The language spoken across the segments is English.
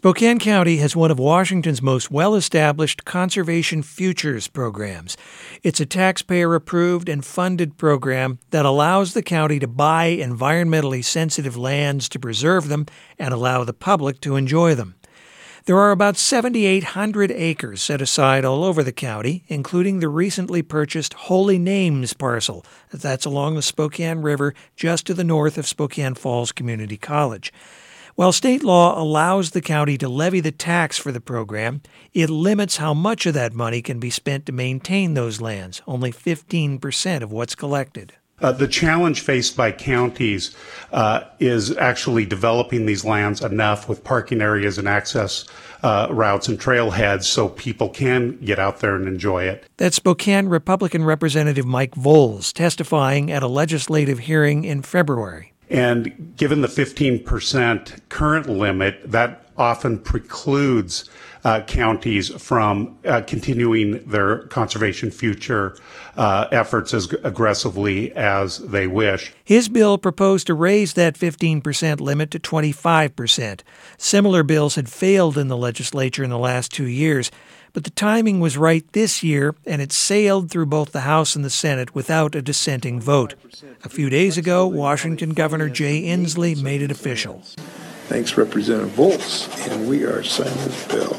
Spokane County has one of Washington's most well-established conservation futures programs. It's a taxpayer-approved and funded program that allows the county to buy environmentally sensitive lands to preserve them and allow the public to enjoy them. There are about 7,800 acres set aside all over the county, including the recently purchased Holy Names parcel. That's along the Spokane River just to the north of Spokane Falls Community College. While state law allows the county to levy the tax for the program, it limits how much of that money can be spent to maintain those lands, only 15% of what's collected. The challenge faced by counties is actually developing these lands enough with parking areas and access routes and trailheads so people can get out there and enjoy it. That's Spokane Republican Representative Mike Voles testifying at a legislative hearing in February. And given the 15% current limit, that often precludes counties from continuing their conservation future efforts as aggressively as they wish. His bill proposed to raise that 15% limit to 25%. Similar bills had failed in the legislature in the last 2 years, but the timing was right this year, and it sailed through both the House and the Senate without a dissenting vote. A few days ago, Washington Governor Jay Inslee made it official. Thanks, Representative Voles, and we are signing this bill.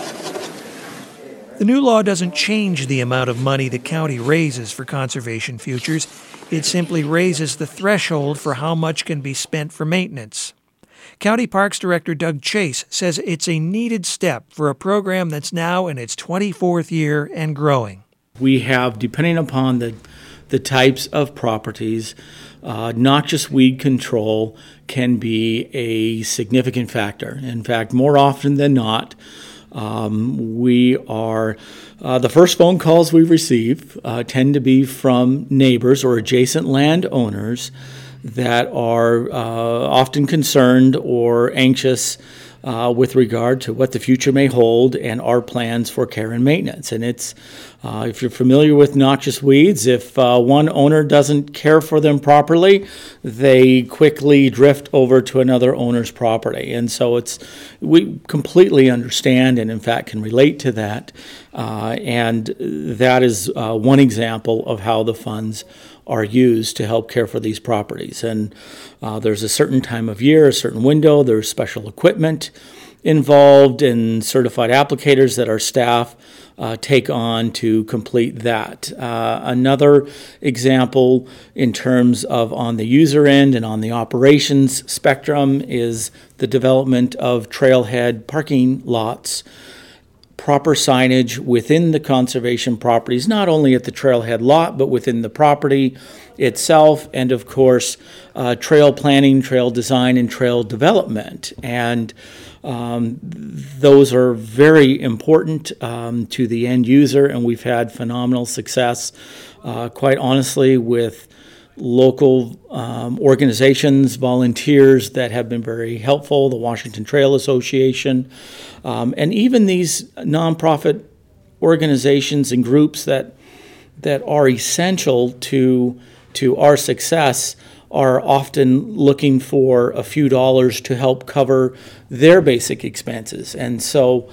The new law doesn't change the amount of money the county raises for conservation futures. It simply raises the threshold for how much can be spent for maintenance. County Parks Director Doug Chase says it's a needed step for a program that's now in its 24th year and growing. We have, depending upon the types of properties, noxious weed control can be a significant factor. In fact, more often than not, we are the first phone calls we receive tend to be from neighbors or adjacent landowners that are often concerned or anxious with regard to what the future may hold and our plans for care and maintenance. And it's, if you're familiar with noxious weeds, if one owner doesn't care for them properly, they quickly drift over to another owner's property. And so we completely understand and in fact can relate to that. And that is one example of how the funds are used to help care for these properties. And there's a certain time of year, a certain window, there's special equipment involved and certified applicators that our staff take on to complete that. Another example in terms of on the user end and on the operations spectrum is the development of trailhead parking lots. Proper signage within the conservation properties, not only at the trailhead lot, but within the property itself, and of course, trail planning, trail design, and trail development. And those are very important to the end user, and we've had phenomenal success, quite honestly, with local organizations, volunteers that have been very helpful, the Washington Trail Association, and even these nonprofit organizations and groups that are essential to our success are often looking for a few dollars to help cover their basic expenses. And so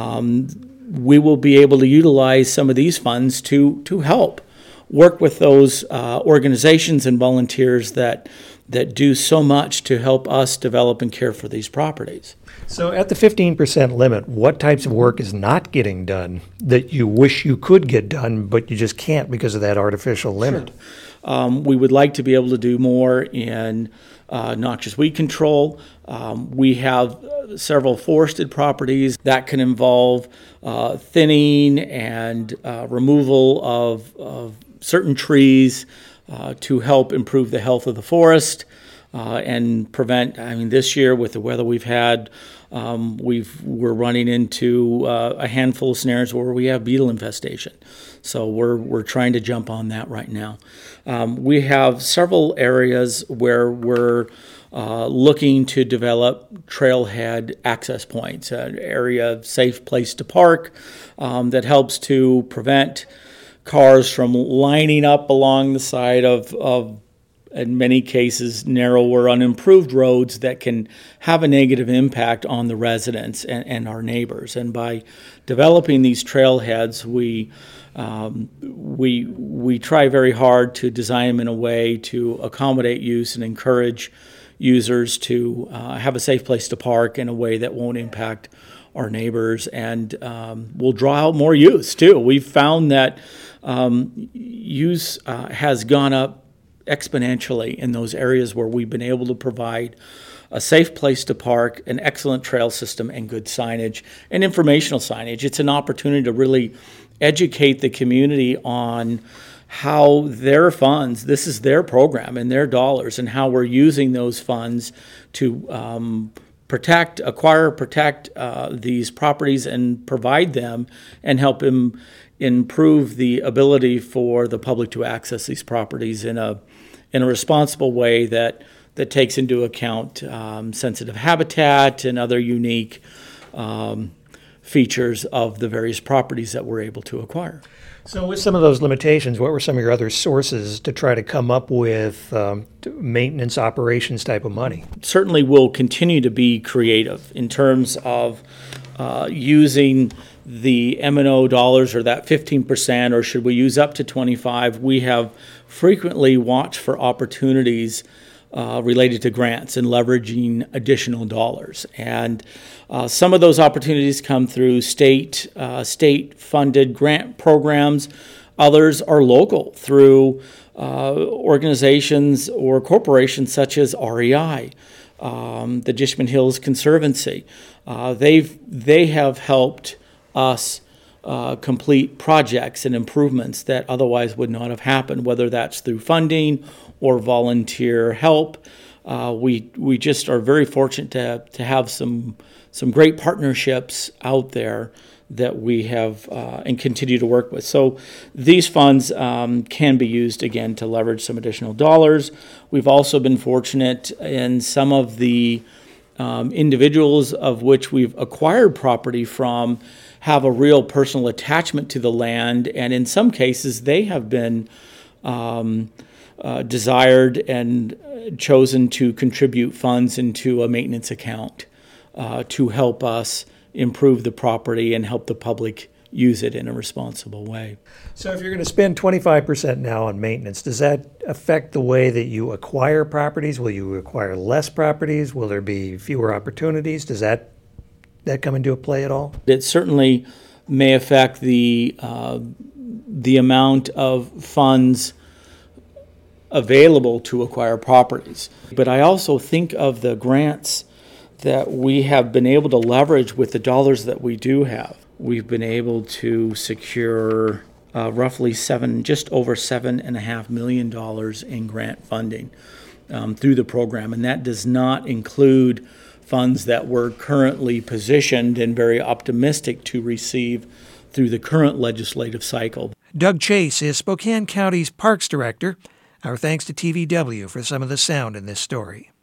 we will be able to utilize some of these funds to help work with those organizations and volunteers that do so much to help us develop and care for these properties. So at the 15% limit, what types of work is not getting done that you wish you could get done, but you just can't because of that artificial limit? Sure. We would like to be able to do more in noxious weed control. We have several forested properties that can involve thinning and removal of certain trees to help improve the health of the forest and prevent, this year with the weather we've had, we're running into a handful of scenarios where we have beetle infestation. So we're trying to jump on that right now. We have several areas where we're looking to develop trailhead access points, an area, safe place to park that helps to prevent cars from lining up along the side of in many cases, narrower, unimproved roads that can have a negative impact on the residents and our neighbors. And by developing these trailheads, we try very hard to design them in a way to accommodate use and encourage users to have a safe place to park in a way that won't impact our neighbors, and will draw out more use too. We've found that use has gone up exponentially in those areas where we've been able to provide a safe place to park, an excellent trail system, and good signage and informational signage. It's an opportunity to really educate the community on how their funds, this is their program and their dollars, and how we're using those funds to acquire, protect these properties and provide them and help them improve the ability for the public to access these properties in a responsible way that takes into account sensitive habitat and other unique features of the various properties that we're able to acquire. So with some of those limitations, what were some of your other sources to try to come up with maintenance operations type of money? Certainly we'll continue to be creative in terms of using the M&O dollars, or that 15%, or should we use up to 25%? We have frequently watched for opportunities related to grants and leveraging additional dollars. And some of those opportunities come through state-funded grant programs. Others are local through organizations or corporations such as REI, the Dishman Hills Conservancy. They have helped us complete projects and improvements that otherwise would not have happened, whether that's through funding or volunteer help. We just are very fortunate to have some great partnerships out there that we have and continue to work with. So these funds can be used, again, to leverage some additional dollars. We've also been fortunate in some of the individuals of which we've acquired property from have a real personal attachment to the land, and in some cases they have been desired and chosen to contribute funds into a maintenance account to help us improve the property and help the public use it in a responsible way. So if you're going to spend 25% now on maintenance, does that affect the way that you acquire properties? Will you acquire less properties? Will there be fewer opportunities? Does that come into play at all? It certainly may affect the amount of funds available to acquire properties. But I also think of the grants that we have been able to leverage with the dollars that we do have. We've been able to secure roughly just over $7.5 million in grant funding through the program, and that does not include funds that we're currently positioned and very optimistic to receive through the current legislative cycle. Doug Chase is Spokane County's Parks Director. Our thanks to TVW for some of the sound in this story.